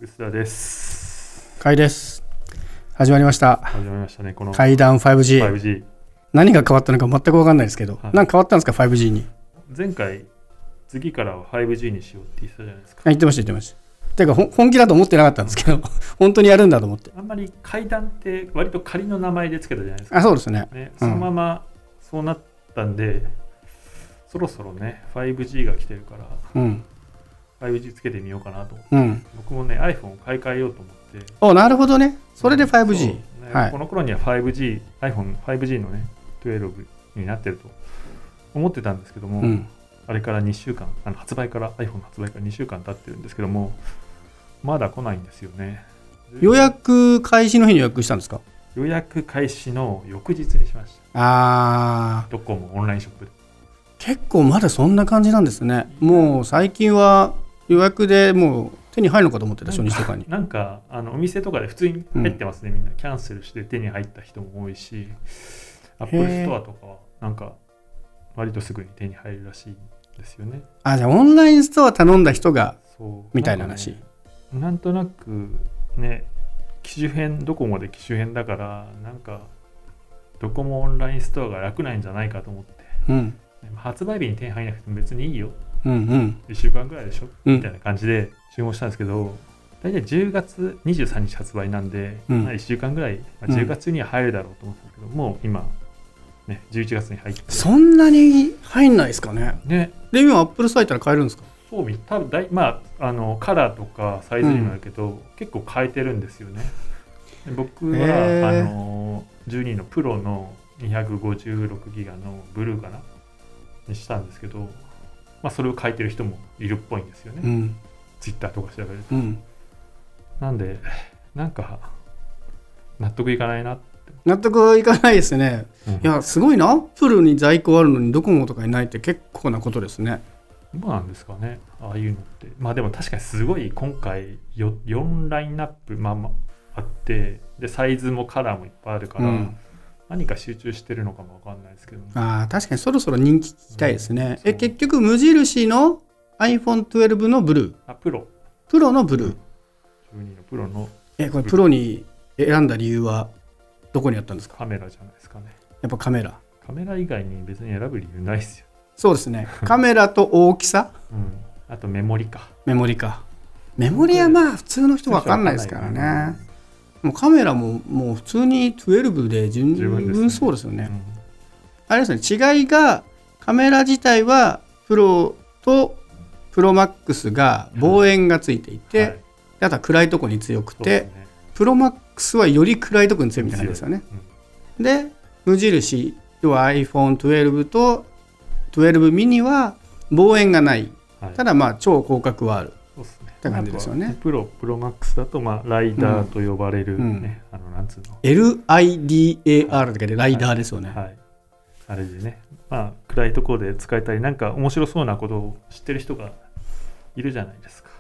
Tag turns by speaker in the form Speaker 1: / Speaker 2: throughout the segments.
Speaker 1: 薄田です。
Speaker 2: かいです。始まりました。
Speaker 1: 始まりましたね。この
Speaker 2: 階段 5G。
Speaker 1: 5G。
Speaker 2: 何が変わったのか全く分かんないですけど、何か変わったんですか 5G に。
Speaker 1: 前回次からは 5G にしようって言ってたじゃないですか。
Speaker 2: 言ってました。てか本気だと思ってなかったんですけど本当にやるんだと思って。
Speaker 1: あんまり階段って割と仮の名前でつけたじゃないですか。
Speaker 2: そうですね。
Speaker 1: そのままそうなったんで、そろそろね 5G が来てるから、5G つけてみようかなと、僕もね iPhone を買い替えようと思って。
Speaker 2: なるほどね。それで 5G、
Speaker 1: この頃には 5G のね12になってると思ってたんですけども、あれから2週間iPhone の発売から2週間経ってるんですけども、まだ来ないんですよね。
Speaker 2: 予約開始の日に予約したんですか？
Speaker 1: 予約開始の翌日にしました。ドコモオンラインショップで。
Speaker 2: 結構まだそんな感じなんですね。もう最近は予約でもう手に入るのかと思ってた、初日とかに。
Speaker 1: なんかお店とかで普通に入ってますね、みんな。キャンセルして手に入った人も多いし、アップルストアとかはなんか割とすぐに手に入るらしいですよね。
Speaker 2: じゃあオンラインストア頼んだ人がみたいな話。
Speaker 1: なんとなくね、ドコモで機種変だから、なんかドコモオンラインストアが楽なんじゃないかと思って、発売日に手に入らなくても別にいいよ、1週間ぐらいでしょ、みたいな感じで注文したんですけど、大体10月23日発売なんで、1週間ぐらい、10月には入るだろうと思ったんですけど、もう今ね、11月に入って。
Speaker 2: そんなに入んないですかね。で今アップルサイトから買えるんですか？
Speaker 1: そう多分カラーとかサイズにもあるけど、結構変えてるんですよね。で僕は12のプロの256ギガのブルーかなにしたんですけど、それを変えてる人もいるっぽいんですよね、ツイッターとか調べると、なんでなんか納得いかないなって。
Speaker 2: 納得いかないですね、いやすごいな。アップルに在庫あるのにドコモとかにないって結構なことですね。
Speaker 1: どうなんですかね、ああいうのって。でも確かにすごい今回4ラインナップあって、でサイズもカラーもいっぱいあるから、何か集中してるのかも分かんないですけど、
Speaker 2: 確かにそろそろ人気聞きたいですね。結局無印の iPhone12 のブルー、プロのブルー、
Speaker 1: 12のプロの
Speaker 2: これプロに選んだ理由はどこにあったんですか？
Speaker 1: カメラじゃないですかね。や
Speaker 2: っぱカメラ
Speaker 1: 以外に別に選ぶ理由ないですよ。
Speaker 2: そうですね。カメラと大きさ、
Speaker 1: あとメモリか。
Speaker 2: メモリは普通の人分かんないですからね。もうカメラももう普通に12で十分そうですよね。あれですね、違いがカメラ自体はプロとプロマックスが望遠がついていて、あとは暗いとこに強くて、プロマックスはより暗いとこに強いみたいなんですよね。で無印要は iPhone12 と12ミニは望遠がない、ただ超広角はあるって感じですよね。
Speaker 1: プロマックスだとライダーと呼ばれるね、なんつうの
Speaker 2: LIDAR だけでライダーですよね。
Speaker 1: あれでね、暗いところで使えたり、なんか面白そうなことを知ってる人がいるじゃないですか。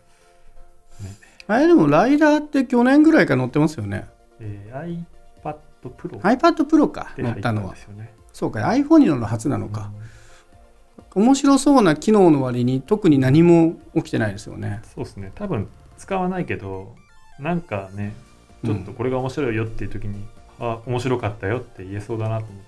Speaker 2: でもライダーって去年ぐらいから乗ってますよね。
Speaker 1: iPad
Speaker 2: Pro か乗ったのは。そうか、iPhone に乗るの初なのか。面白そうな機能の割に特に何も起きてないですよね。
Speaker 1: そうですね。多分使わないけど、なんかね、ちょっとこれが面白いよっていう時に、面白かったよって言えそうだなと思って。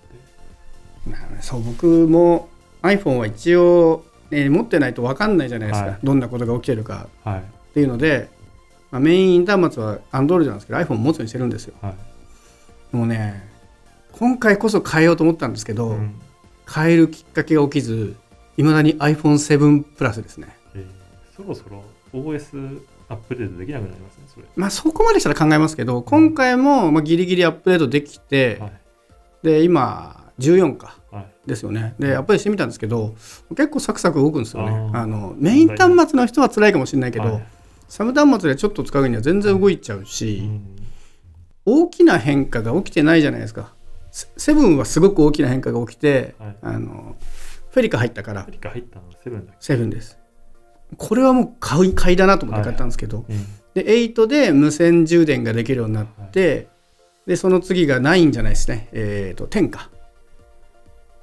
Speaker 2: そう、僕も iPhone は一応、持ってないと分かんないじゃないですか、どんなことが起きてるかっていうので、メイン端末は Android なんですけど iPhone 持つようにしてるんですよ。もうね、今回こそ変えようと思ったんですけど、変えるきっかけが起きず、いまだに iPhone7 プラスですね。
Speaker 1: そろそろ OS アップデートできなくなりますね、それ。
Speaker 2: そこまでしたら考えますけど、今回もギリギリアップデートできて、で今14か、ですよね。でアップデートしてみたんですけど、結構サクサク動くんですよね。メイン端末の人は辛いかもしれないけど、サブ端末でちょっと使うには全然動いちゃうし、大きな変化が起きてないじゃないですか。7はすごく大きな変化が起きて、フェリカ入ったから。
Speaker 1: フェリカ入ったの
Speaker 2: 7です。これはもう買いだなと思って買ったんですけど、で8で無線充電ができるようになって、でその次が9じゃないですね、10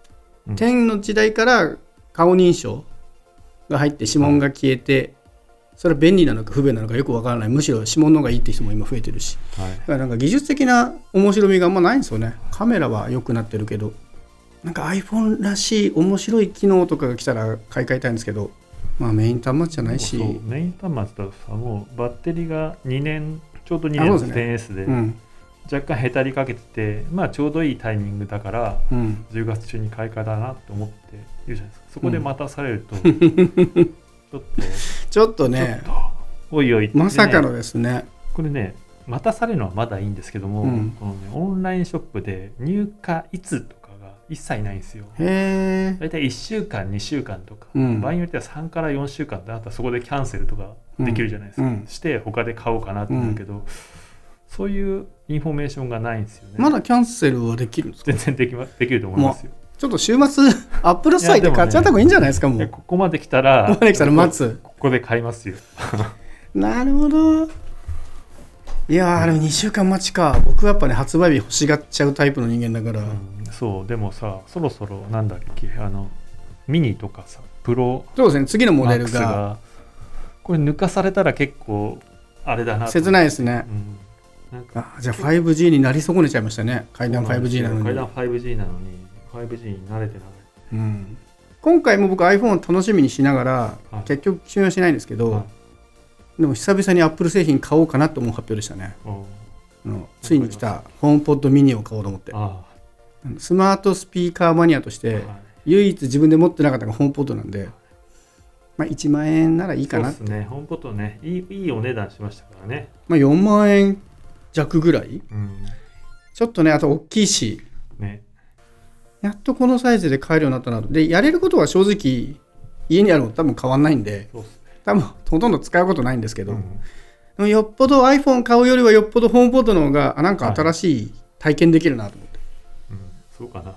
Speaker 2: か、10の時代から顔認証が入って指紋が消えて、 それは便利なのか不便なのかよくわからない、むしろ指紋の方がいいって人も今増えてるし、だからなんか技術的な面白みがあんまないんですよね。カメラは良くなってるけど、なんか iPhone らしい面白い機能とかが来たら買い替えたいんですけど、まあメイン端末じゃないし。
Speaker 1: メイン端末だとさ、もうバッテリーが2年ちょうど2年の 10S で、若干へたりかけてて、まあちょうどいいタイミングだから、10月中に買い替えだなって思って言うじゃないですか。そこで待たされると、
Speaker 2: ちょっとね、
Speaker 1: おいおい、
Speaker 2: まさかのですね。
Speaker 1: これね、待たされるのはまだいいんですけども、このね、オンラインショップで入荷いつとかが一切ないんですよ。
Speaker 2: へー。
Speaker 1: だいたい1週間2週間とか、場合によっては3から4週間で、あとはそこでキャンセルとかできるじゃないですか、して他で買おうかなってなるけど、そういうインフォメーションがないんですよね。
Speaker 2: まだキャンセルはできるんですか？
Speaker 1: 全然できると思いますよ。
Speaker 2: ちょっと週末アップルストアで買っちゃった方がいいんじゃないですか。もう
Speaker 1: ここまで来たら
Speaker 2: 待つ。
Speaker 1: ここで買いますよ。
Speaker 2: なるほど。いやでも2週間待ちか。僕はやっぱね、発売日欲しがっちゃうタイプの人間だから、
Speaker 1: そう。でもさ、そろそろなんだっけ、ミニとかさ、プロ、
Speaker 2: そうですね、次のモデルが
Speaker 1: これ抜かされたら結構あれだな。
Speaker 2: 切ないですね。なんかじゃあ 5G になり損ねちゃいましたね。階段 5G なのに。
Speaker 1: 階段 5G なのに 5G に慣れてない。
Speaker 2: 今回も僕 iPhone を楽しみにしながら、結局信用しないんですけど、でも久々に Apple 製品買おうかなと思う発表でしたね。ついに来たホームポッドミニを買おうと思って。スマートスピーカーマニアとして唯一自分で持ってなかったのがホームポッドなんで、まあ、1万円ならいいかなって。
Speaker 1: そうですね、ホームポッドね、いいお値段しましたからね。
Speaker 2: まあ、4万円弱ぐらい、ちょっとね、あと大きいし、やっとこのサイズで買えるようになったなと。で、やれることは正直家にあるの多分変わんないんで、多分ほとんど使うことないんですけど、でもよっぽど iPhone 買うよりはよっぽどホームポッドの方がなんか新しい体験できるなと思って、
Speaker 1: そうかな。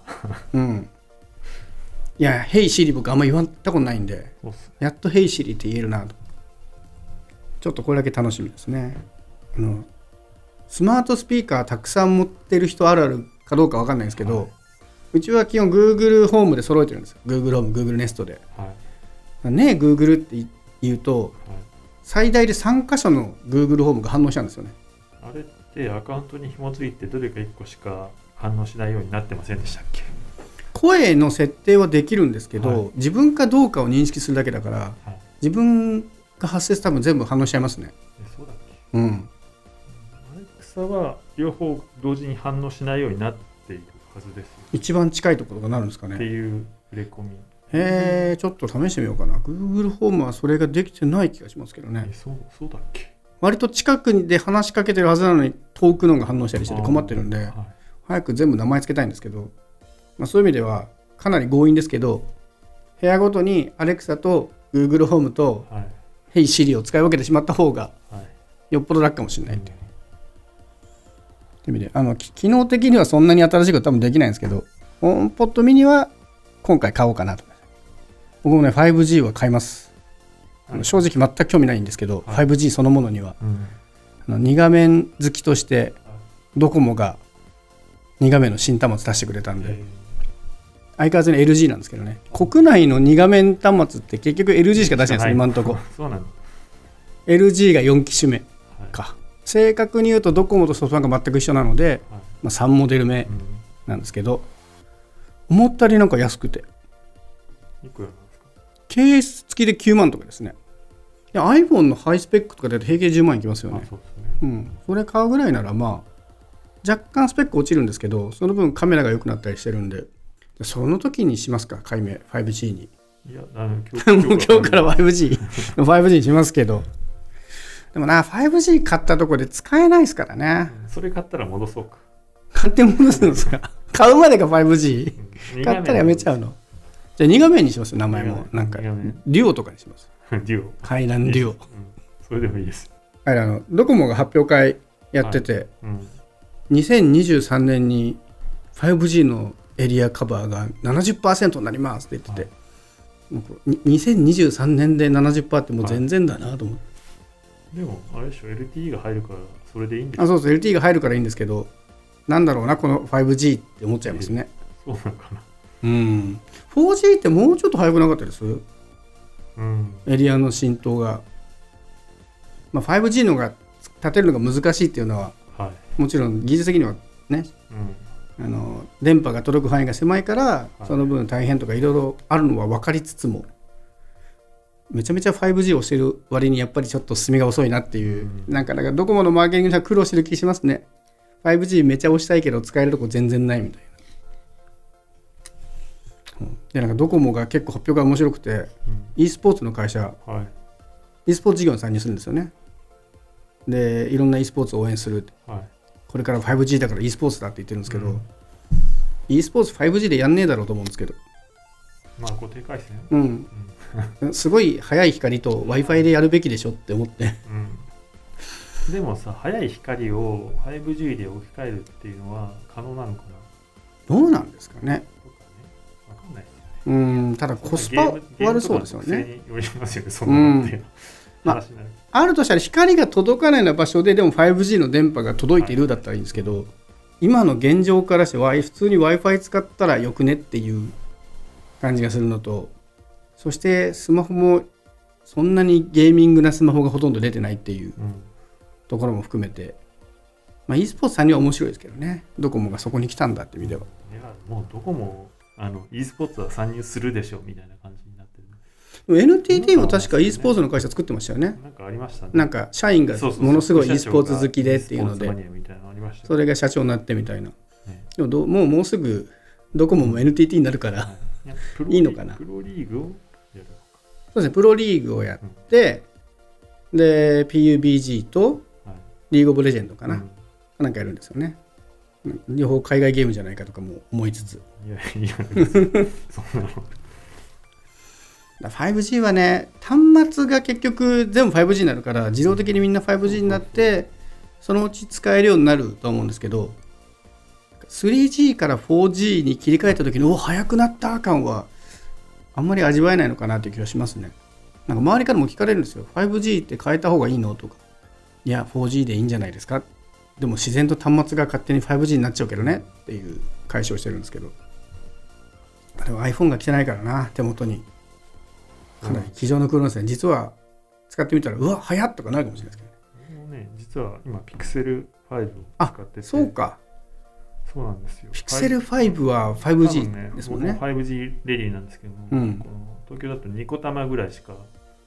Speaker 2: いや、ヘイシリ僕あんま言われたことないんで、やっとヘイシリって言えるなと。ちょっとこれだけ楽しみですね。スマートスピーカーたくさん持ってる人あるあるかどうか分かんないんですけど、うちは基本 Google ホームで揃えてるんですよ。 Google ホーム、Google ネストで、ねえ Google って言うと、最大で3箇所の Google ホームが反応したんですよね。
Speaker 1: あれってアカウントに紐づいてどれか1個しか反応しないようになってませんでしたっけ？
Speaker 2: 声の設定はできるんですけど、自分かどうかを認識するだけだから、自分が発生する多分全部反応しちゃいますね。
Speaker 1: そうだっけ？アレクサは両方同時に反応しないようになっているはずです。
Speaker 2: 一番近いところがなるんですかね
Speaker 1: っていう触れ込み。
Speaker 2: ちょっと試してみようかな。 Google ホームはそれができてない気がしますけどね。
Speaker 1: そうだっけ？
Speaker 2: 割と近くで話しかけてるはずなのに遠くのが反応したりしてて困ってるんで、早く全部名前つけたいんですけど、そういう意味ではかなり強引ですけど、部屋ごとに Alexa と Google ホームと Hey Siri を使い分けてしまった方がよっぽど楽かもしれないっていう、という意味で機能的にはそんなに新しいこと多分できないんですけど、ホームポッドミニは今回買おうかなと。僕もね 5G は買います。正直全く興味ないんですけど、5G そのものには、2画面好きとしてドコモが2画面の新端末出してくれたんで、相変わらずに LG なんですけどね、国内の2画面端末って結局 LG しか出してないんですよ今のところ。
Speaker 1: そうなの。
Speaker 2: LG が4機種目か、正確に言うとドコモとソフトバンクが全く一緒なので、3モデル目なんですけど、思ったよりなんか安くて、
Speaker 1: いくらなんですか？
Speaker 2: ケース付きで9万とかですね。いや iPhone のハイスペックとかで平均10万いきますよね。
Speaker 1: そうですね。
Speaker 2: それ買うぐらいならまあ若干スペック落ちるんですけど、その分カメラが良くなったりしてるんで、その時にしますか、改名 5G に。
Speaker 1: いや
Speaker 2: もう今日から 5G にしますけど、でもな 5G 買ったところで使えないですからね。
Speaker 1: それ買ったら戻そうか。
Speaker 2: 買って戻すんですか？買うまでが 5G 買ったらやめちゃうの？じゃあ2画面にしますよ、名前も。なんかデュオとかにします。
Speaker 1: デュオ、
Speaker 2: 階段デュオ、
Speaker 1: それでもいいです。
Speaker 2: ドコモが発表会やってて、2023年に 5G のエリアカバーが 70% になりますって言ってて、2023年で 70% ってもう全然だなと思って、
Speaker 1: でもあれでしょ、 LTE が入るからそれでいいんですか？
Speaker 2: そうそう、 LTE が入るからいいんですけど、なんだろうなこの 5G って思っちゃいますね。
Speaker 1: そうなのかな。
Speaker 2: 4G ってもうちょっと早くなかったです？エリアの浸透が。 まあ、5G のが立てるのが難しいっていうのは、
Speaker 1: はい、
Speaker 2: もちろん技術的にはね、電波が届く範囲が狭いから、はい、その分大変とかいろいろあるのは分かりつつも、めちゃめちゃ 5G をしてる割にやっぱりちょっと進みが遅いなっていう、なんかドコモのマーケティングには苦労してる気しますね。 5G めちゃ押したいけど使えるとこ全然ないみたいな。でなんかドコモが結構発表が面白くて、e スポーツの会社、はい、e スポーツ事業に参入するんですよね。でいろんな e スポーツを応援する、はい、これから 5G だから e スポーツだって言ってるんですけど、e スポーツ 5G でやんねえだろうと思うんですけど、
Speaker 1: まあ固定回線、
Speaker 2: すごい速い光と Wi-Fi でやるべきでしょって思って、
Speaker 1: でもさ、速い光を 5G で置き換えるっていうのは可能なのかな。
Speaker 2: どうなんですかね。
Speaker 1: わかんないですよね。
Speaker 2: ただコスパ悪そうですよね。あるとしたら光が届かないような場所ででも 5G の電波が届いているだったらいいんですけど、今の現状からして普通に Wi-Fi 使ったらよくねっていう感じがするのと、そしてスマホもそんなにゲーミングなスマホがほとんど出てないっていうところも含めて、まあ、e スポーツさんには面白いですけどね。ドコモがそこに来たんだって意味では。
Speaker 1: いやもうドコモe スポーツは参入するでしょみたいな感じになってる。
Speaker 2: NTT も確か e スポーツの会社作ってましたよね。
Speaker 1: なんかありましたね。
Speaker 2: なんか社員がものすごい e スポーツ好きでっていうので、それが社長になってみたいな。でももうすぐドコモも NTT になるからいいのかな。
Speaker 1: プロリーグをやる。
Speaker 2: そうですね、プロリーグをやって、で PUBG とリーグオブレジェンドかな、なんかやるんですよね。両方海外ゲームじゃないかとかも思いつつ。
Speaker 1: いやそんなの。
Speaker 2: 5G はね、端末が結局全部 5G になるから自動的にみんな 5G になってそのうち使えるようになると思うんですけど、 3G から 4G に切り替えた時の速くなった感はあんまり味わえないのかなという気がしますね。なんか周りからも聞かれるんですよ。 5G って変えた方がいいのとか、いや 4G でいいんじゃないですか、でも自然と端末が勝手に 5G になっちゃうけどねっていう解消してるんですけど、でも iPhone が来てないからな、手元にかなり机上の空論ですね。実は使ってみたらうわ早っとかなるかもしれないですけどね。
Speaker 1: もうね、実は今 Pixel 5を使ってて。
Speaker 2: そうか、
Speaker 1: そうなんですよ。
Speaker 2: Pixel 5は 5G ですもんね。
Speaker 1: 5G レディーなんですけども、この東京だと2個玉ぐらいしか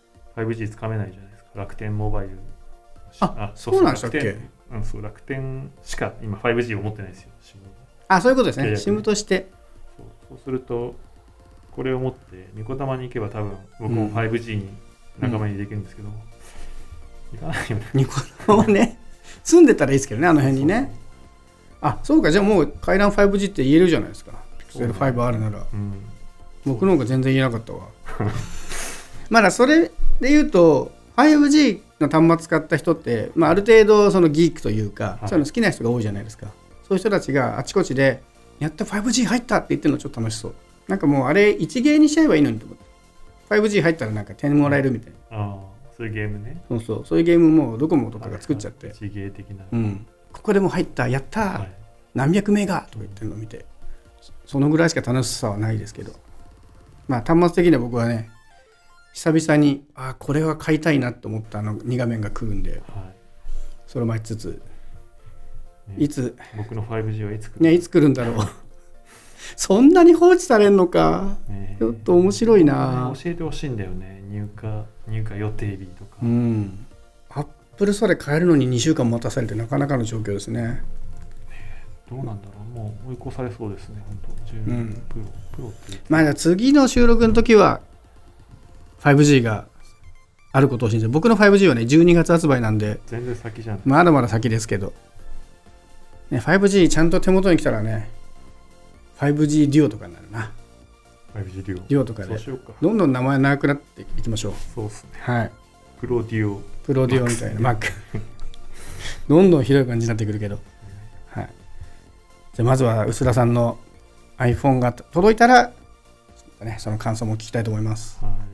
Speaker 1: 5G つかめないじゃないですか。楽天モバイル。
Speaker 2: そうなんでしたっけ。
Speaker 1: そう、楽天しか今 5G を持ってないですよ。
Speaker 2: そういうことですね。SIM として。
Speaker 1: そうするとこれを持ってニコタマに行けば多分僕も 5G に仲間にできるんですけど、行かないよね。ニコタマね、住んでたらいいですけどね、あの辺にね。そうか、じゃあもう回覧 5G って言えるじゃないですか。Pixel 5あるなら。僕の方が全然言えなかったわ。まだそれで言うと 5G の端末使った人って、ある程度そのギークというか、そういうの好きな人が多いじゃないですか。そういう人たちがあちこちでやった 5G 入ったって言ってるのちょっと楽しそう。なんかもうあれ一芸にしちゃえばいいのにと思って、 5G 入ったらなんか点もらえるみたいな、 そういうゲームね。
Speaker 2: そういうゲームもドコモとかが作っちゃって、
Speaker 1: 一芸的な、
Speaker 2: ここでも入ったやった、何百メガとか言ってるのを見て、そのぐらいしか楽しさはないですけど、端末的には僕はね、久々にこれは買いたいなと思った2画面が来るんで、それを待ちつつ、いつ
Speaker 1: 僕の 5G はいつ来る
Speaker 2: いつ来るんだろう。そんなに放置されるのか、ちょっと面白いな。
Speaker 1: 教えてほしいんだよね、入荷予定日とか。
Speaker 2: アップルストアで買えるのに2週間待たされてなかなかの状況ですね。
Speaker 1: どうなんだろう、もう追い越されそうですね、本当。10プロって
Speaker 2: じゃあ次の収録の時は 5G があることを信じて、僕の 5G はね12月発売なんで
Speaker 1: 全然先じゃん。
Speaker 2: まだまだ先ですけど、5G ちゃんと手元に来たらね、5G デュオとかになるな。
Speaker 1: 5G デ
Speaker 2: ュオとかでどんどん名前長くなっていきましょう。
Speaker 1: そうですね。
Speaker 2: はい。
Speaker 1: プロデュオ
Speaker 2: みたいなマックどんどんひどい感じになってくるけど、はい。じゃあまずは薄田さんの iPhone が届いたら、その感想も聞きたいと思います。
Speaker 1: はい。